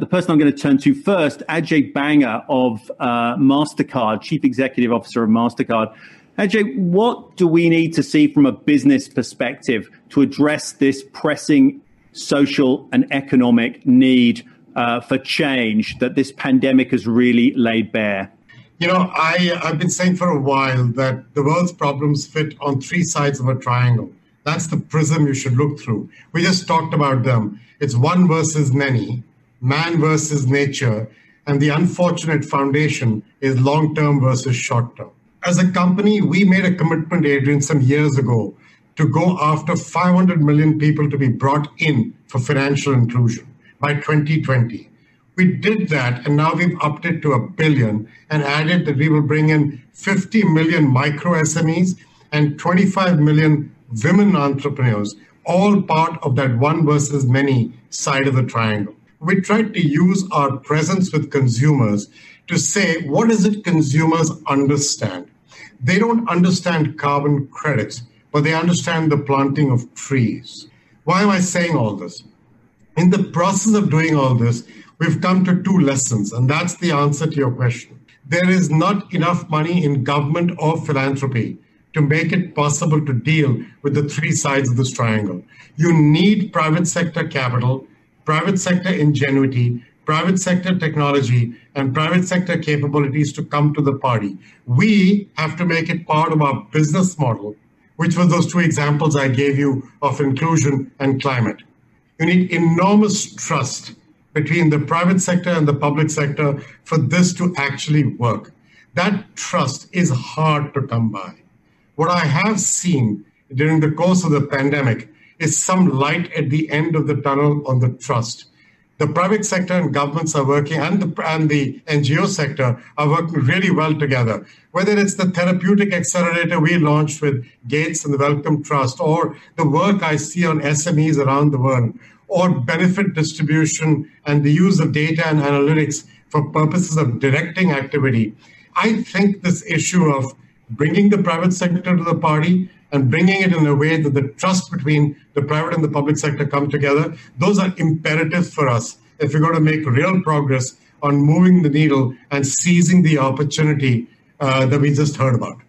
person I'm going to turn to first, Ajay Banga of MasterCard, Chief Executive Officer of MasterCard. Ajay, what do we need to see from a business perspective to address this pressing social and economic need for change that this pandemic has really laid bare? I've been saying for a while that the world's problems fit on three sides of a triangle. That's the prism you should look through. We just talked about them. It's one versus many, man versus nature, and the unfortunate foundation is long-term versus short-term. As a company, we made a commitment, Adrian, some years ago to go after 500 million people to be brought in for financial inclusion by 2020. We did that, and now we've upped it to 1 billion and added that we will bring in 50 million micro SMEs and 25 million women entrepreneurs, all part of that one versus many side of the triangle. We tried to use our presence with consumers to say, what is it consumers understand? They don't understand carbon credits, but they understand the planting of trees. Why am I saying all this? In the process of doing all this, we've come to two lessons, and that's the answer to your question. There is not enough money in government or philanthropy to make it possible to deal with the three sides of this triangle. You need private sector capital, private sector ingenuity, private sector technology, and private sector capabilities to come to the party. We have to make it part of our business model, which were those two examples I gave you of inclusion and climate. You need enormous trust between the private sector and the public sector for this to actually work. That trust is hard to come by. What I have seen during the course of the pandemic is some light at the end of the tunnel on the trust. The private sector and governments are working, and the NGO sector are working really well together. Whether it's the therapeutic accelerator we launched with Gates and the Wellcome Trust, or the work I see on SMEs around the world, or benefit distribution and the use of data and analytics for purposes of directing activity, I think this issue of bringing the private sector to the party and bringing it in a way that the trust between the private and the public sector come together, those are imperatives for us if we're going to make real progress on moving the needle and seizing the opportunity that we just heard about.